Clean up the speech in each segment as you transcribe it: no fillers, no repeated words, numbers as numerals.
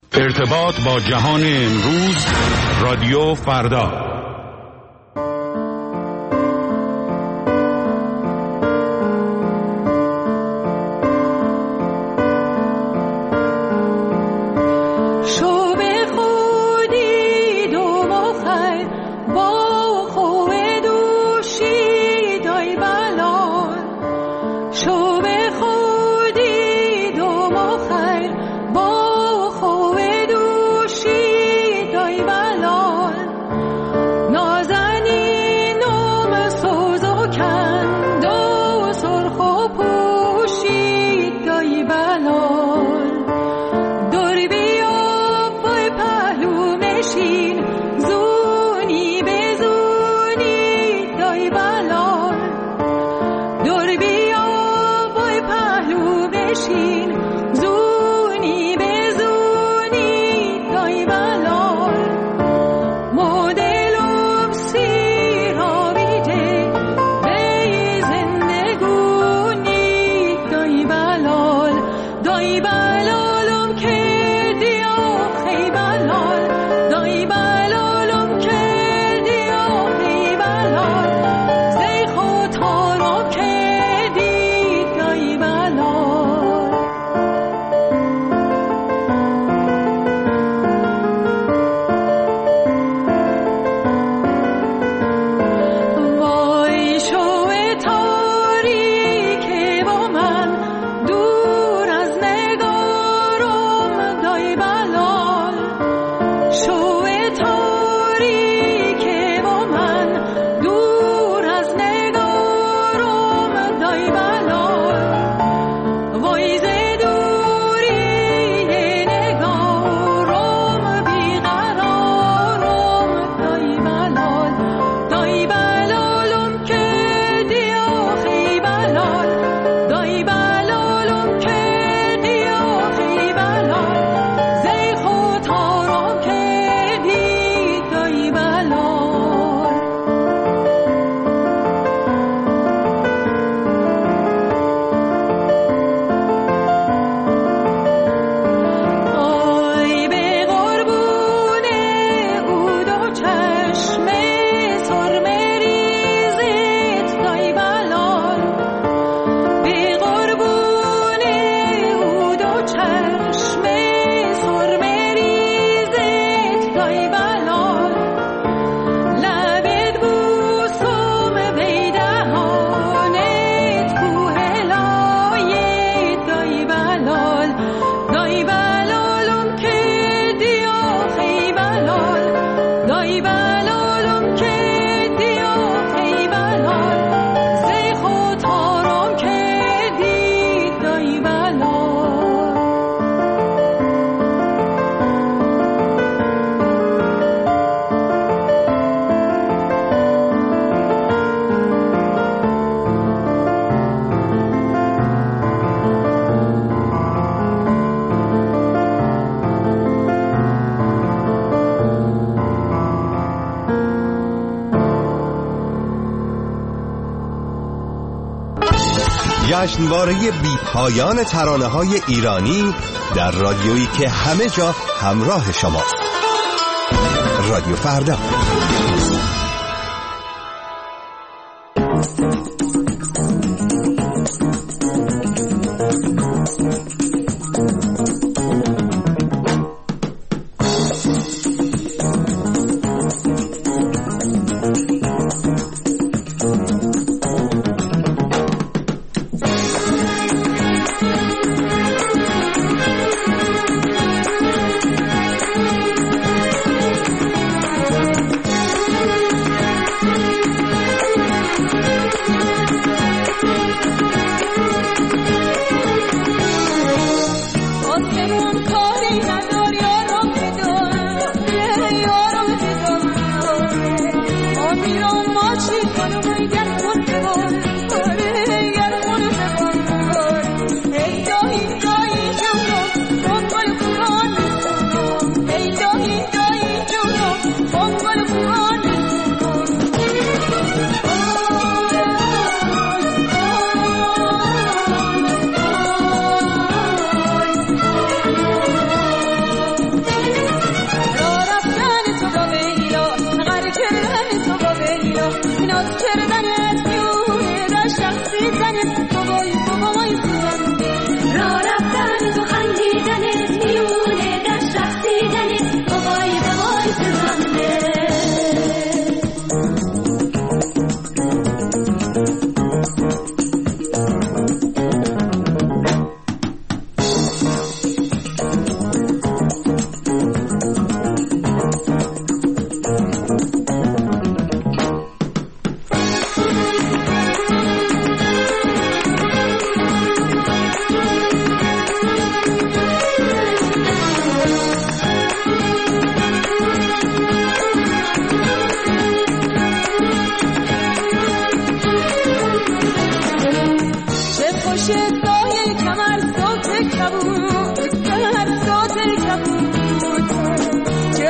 ارتباط با جهان امروز، رادیو فردا. جشنواره بی پایان ترانه‌های ایرانی در رادیویی که همه جا همراه شماست. رادیو فردا.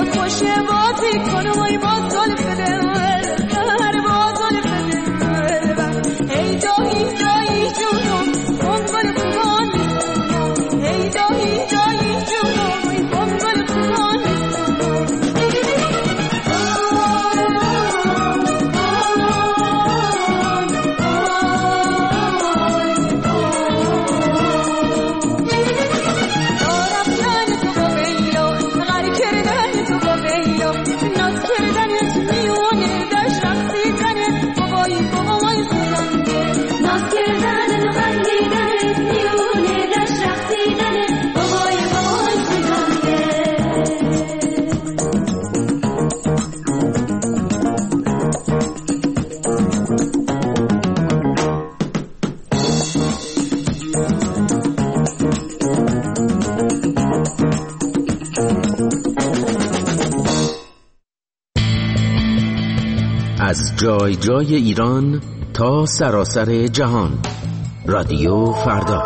از جای جای ایران تا سراسر جهان، رادیو فردا.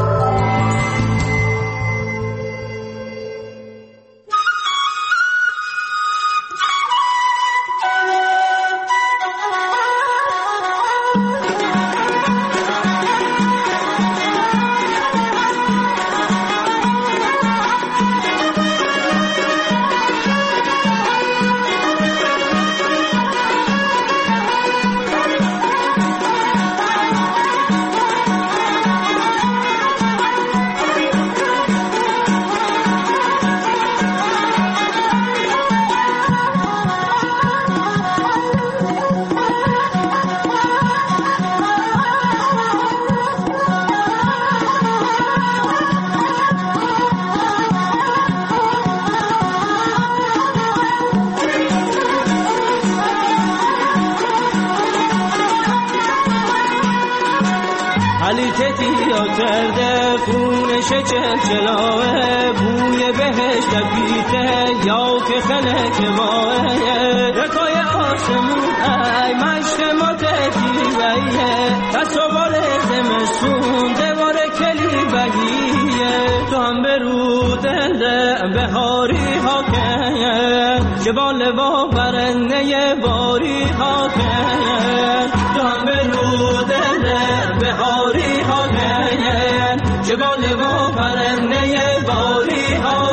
کرده خونش چلچلاه بوی بهش دبیته یا که خلک ماه رکای آسمون ای مشت ما تکیبیه دست و بال زمستون دوار کلی بگیه تو هم برو دل بهاری ها که که بال با برنه باری ها که تو هم برو دل بهاری ها که بال با برنه باری ها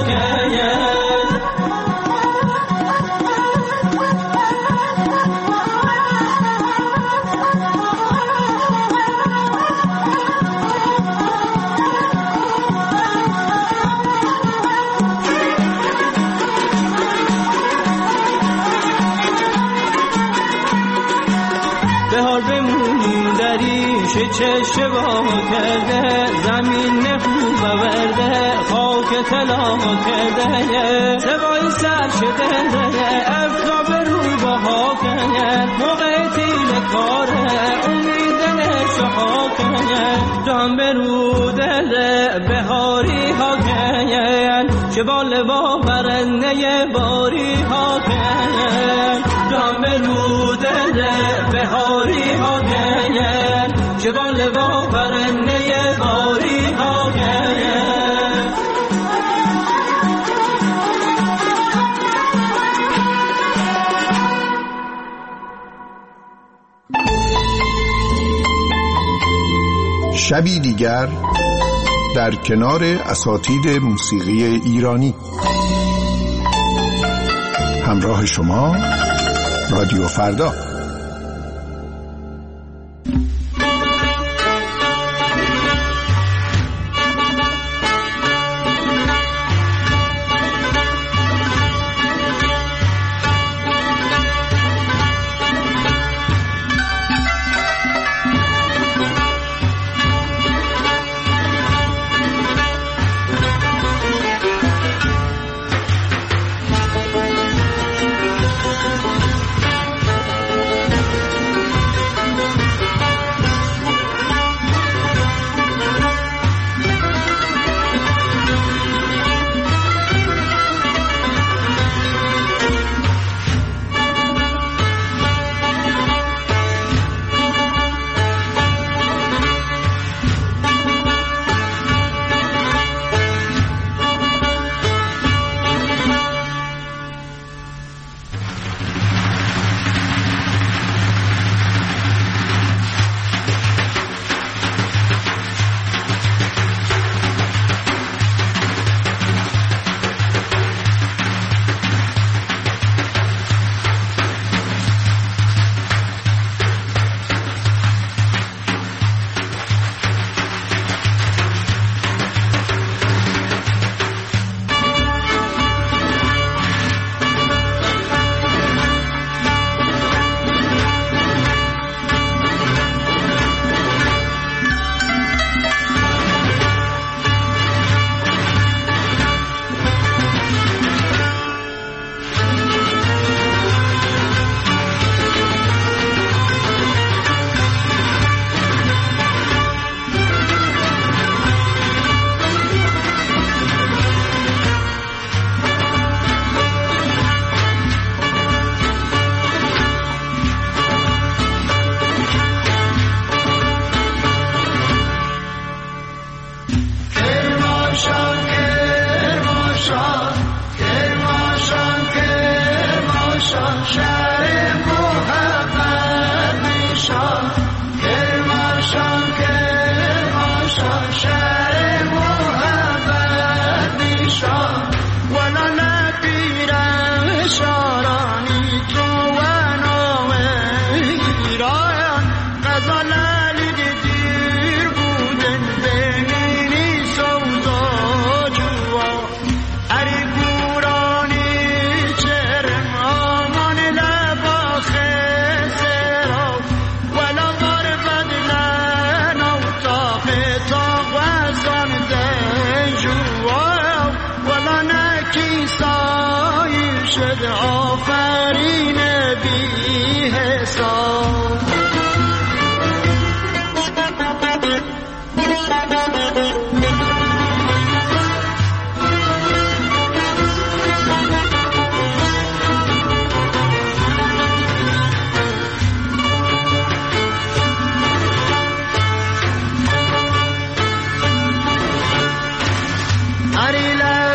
بهار بمونیم دریش چه با کرده زمین خوب ورده خاک طلا کرده سوای سر شده افتاب رو باها کنه موقع تیل کاره امیدن شها کنه جان برو دل بهاری ها کنه چه بال با برنه باری ها کنه جان برو دل بهاری ها کنه چه بال با برنه باری ها کنه شبی دیگر در کنار اساتید موسیقی ایرانی. همراه شما رادیو فردا.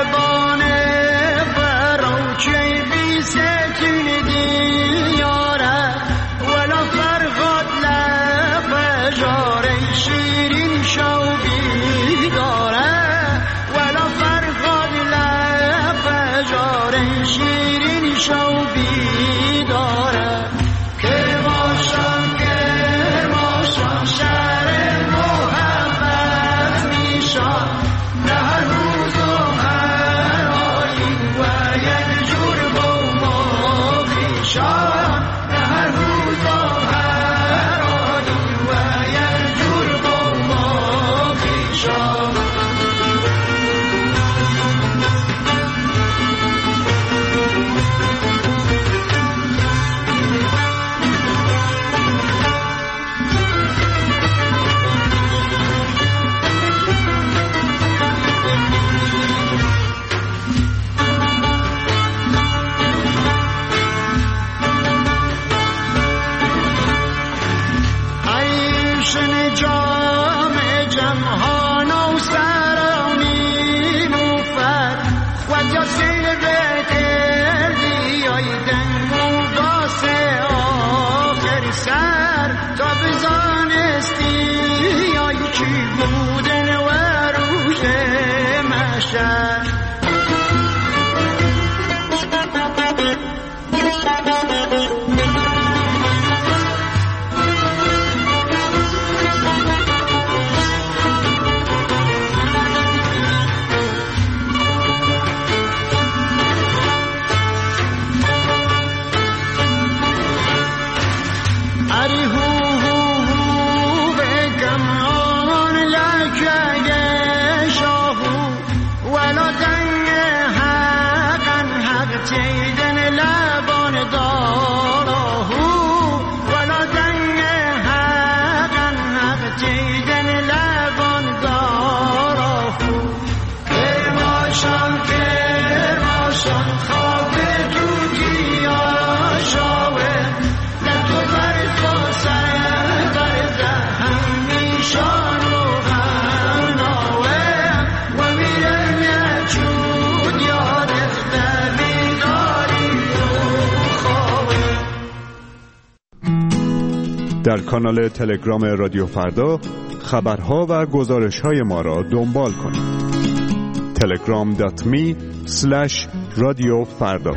در کانال تلگرام رادیو فردا خبرها و گزارش‌های ما را دنبال کنید. telegram.me/رادیوفردا.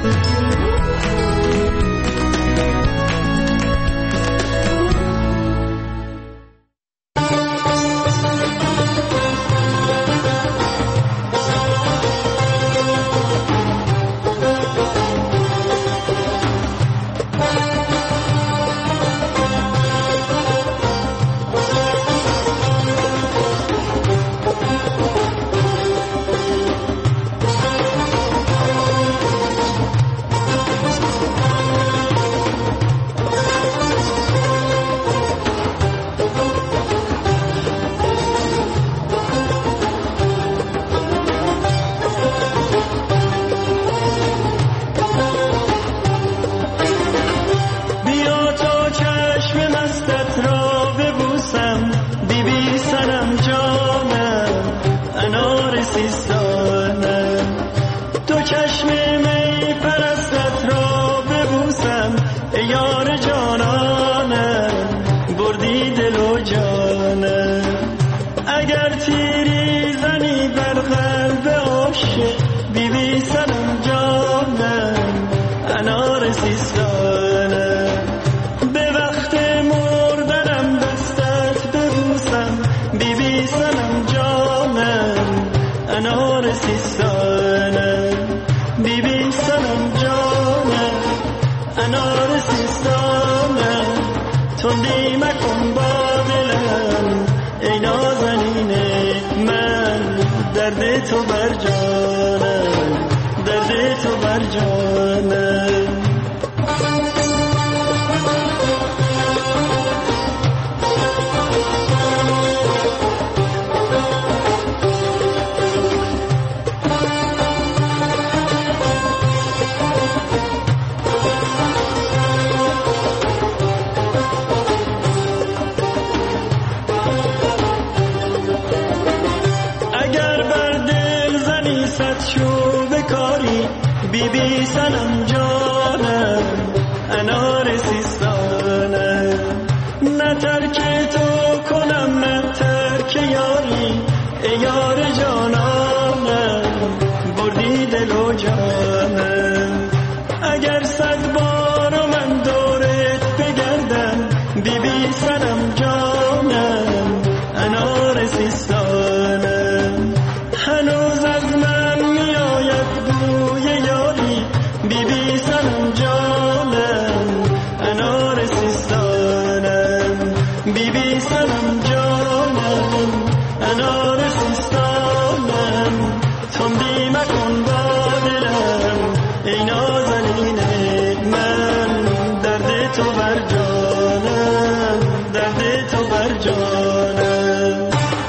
اگر بر دل زنی صد تو بکاری بی بی سنم جانم انار سیستانم نه ترک تو کنم نه ترک یاری ای یار جانانم بردی دل و جانم اگر 100 بار من دورت بگردم بی بی سنم جانم انار سیستانم هنوز از من میآید بوی یاری بی بی سنم جانم انار سیستانم بی بی سنم جانم انار سیستانم تندی مکن با دلم ای نازنین من درد تو بر جانم درد تو بر جانم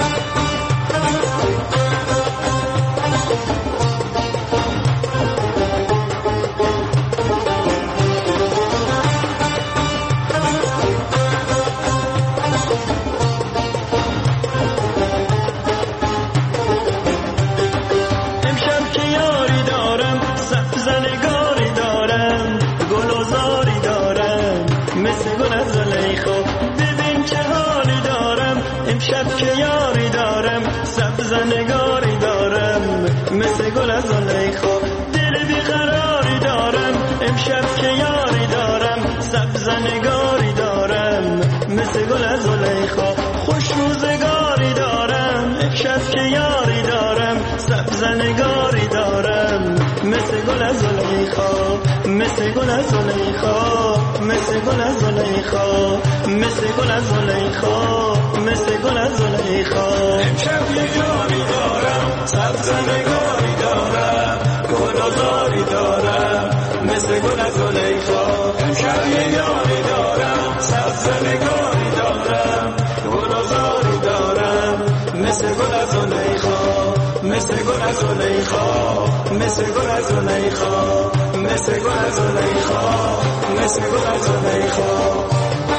امشب که یاری دارم سبزنگاری دارم مثل گل از زلیخا دل بیقراری دارم امشب که یاری دارم سبزنگاری دارم مثل گل از زلیخا خوش روزگاری دارم امشب که یاری دارم سبزنگاری دارم مثل گل از زلیخا مثل گل از زلیخا مثل گل از زلیخا مثل گل از زلیخا مثل گل از زلیخا امشب یه یاری دارم سبزنگاری دارم گلزاری دارم مثل گل از زلیخا امشب یه یاری دارم سبزنگاری دارم گلزاری دارم مثل گل از زلیخا مثل گل از زلیخا مثل گل از زلیخا مثل گل از زلیخا مثل گل از زلیخا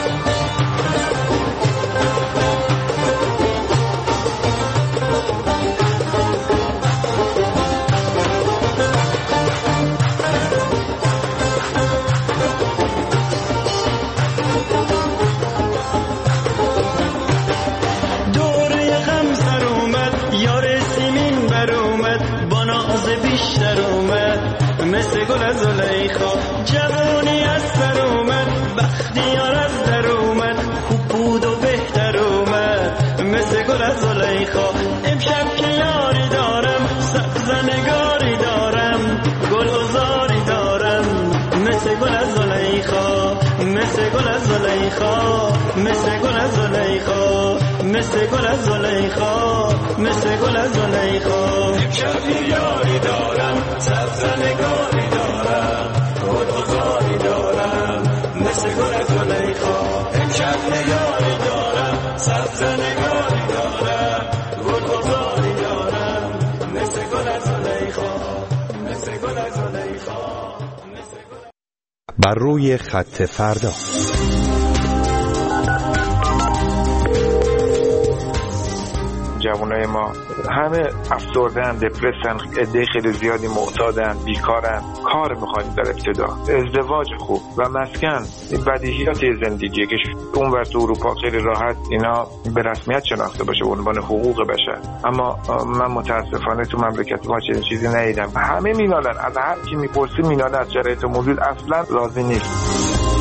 بیشتر اومد مثل گل از زلیخا جوانی از سر اومد بختیار از در اومد خوب بود و بهتر اومد مثل گل از زلیخا امشب که یاری دارم سبزنگاری دارم گلزاری دارم مثل گل از زلیخا مثل گل از زلیخا مثل گل از زلیخا مثل گل از زلیخا مثل گل از زلیخا امشب یاری دارم سبزنگاری دارم گلزاری دارم مثل گل از زلیخا امشب یاری دارم سبزنگاری دارم گلزاری دارم مثل گل از زلیخا مثل گل از زلیخا بر روی خط فردا جوانای ما همه افسردن، دپرسن، عده خیلی زیادی معتادن، بیکارن، کار میخوایم در ابتدا، ازدواج خوب و مسکن، این بدیهیات زندگیه که اونور تو اروپا خیلی راحت اینا به رسمیت شناخته باشه به عنوان حقوق بشر، اما من متاسفانه تو مملکت ما چنین چیزی ندیدم. همه مینالن، از هر کی میپرسی مینالن، از شرایط موجود اصلا راضی نیست.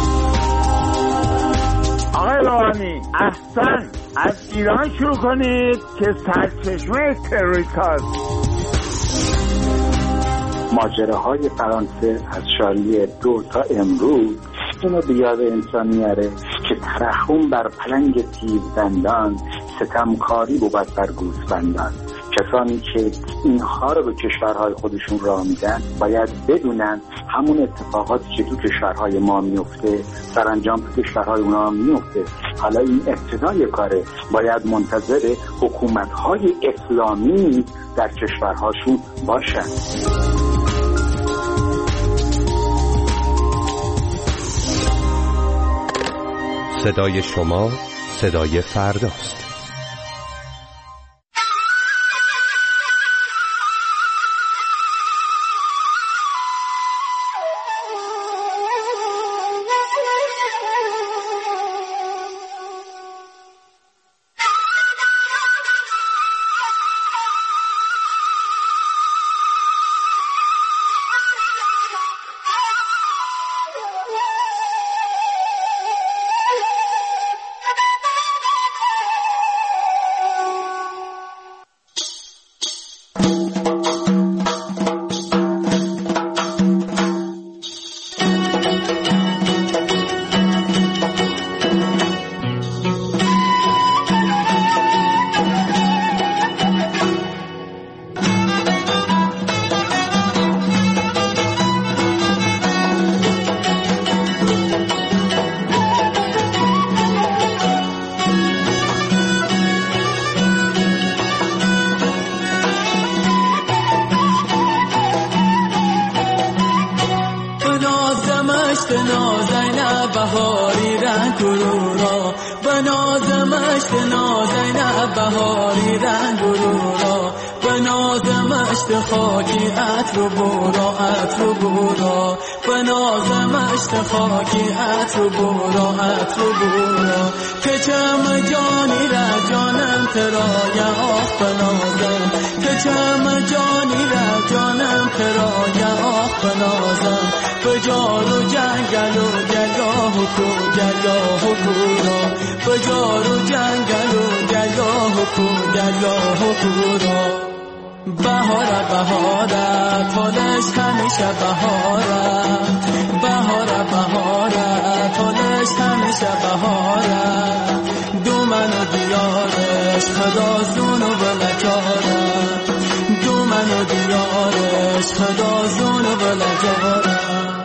آقای روحانی احسن از ایران شروع کنید که سرچشمه تروریست. ماجراهای فرانسه از شاریه 2 تا امروز اینو به یاد انسان میاره که ترحم بر پلنگ تیزدندان ستمکاری بود بر گوسفندان. کسانی که اینها رو به کشورهای خودشون راه میدن باید بدونن همون اتفاقاتی که تو کشورهای ما میفته سرانجام تو کشورهای اونا میفته. حالا این ابتدای کاره، باید منتظر حکومت‌های اسلامی در کشورهاشون باشن. صدای شما صدای فرداست. مشت نازنین بهاری رنگ کرورا بناز مشت نازنین بهاری رنگ کرورا بناز مشت خاکی عطر بورا عطر بورا بناز مشت خاکی عطر بورا عطر بورا که چم جانی را جانم ترای آخ بنازم که چم جانی را جانم ترای آخ بنازم بجار و جنگل و گلگاه و کو گلگاه و کورا بجار و جنگل و گلگاه و کو گلگاه و کورا بهاره بهاره تالش همیشه بهاره بهاره بهاره تالش همیشه بهاره دومن و دیارش خدا زون و بلجاره دومن و دیارش خدا زون و بلجاره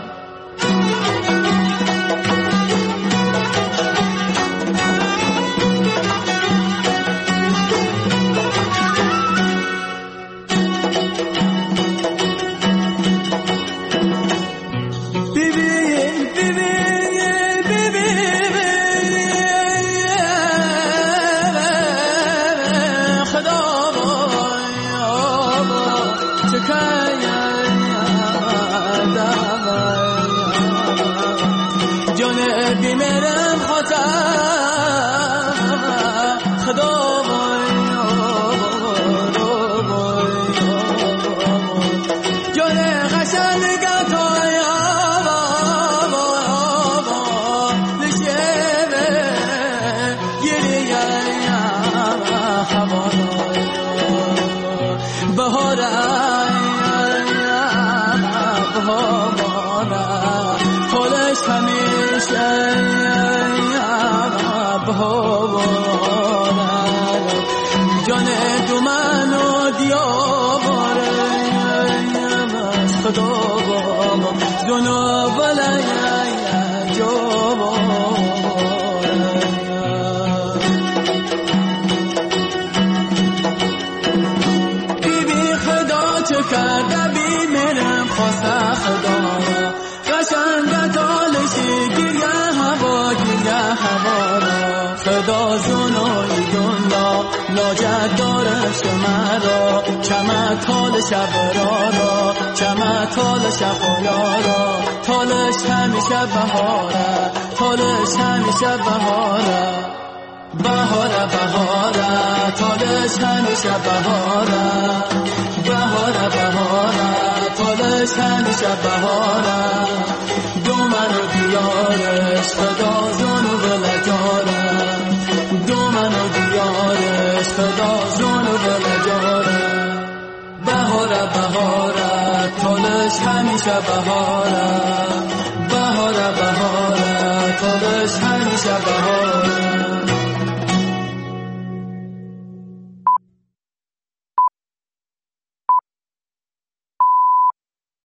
شبرارا چمه تال شبرارا تالش همیشه بهاره تالش همیشه بهاره بهاره بهاره تالش همیشه بهاره بهاره بهاره تالش همیشه بهاره دومن و دیارش خدا زون و بلجاره دومن و دیارش خدا زون و بلجاره بهاره بهاره تالش همیشه بهاره بهاره بهاره تالش همیشه بهاره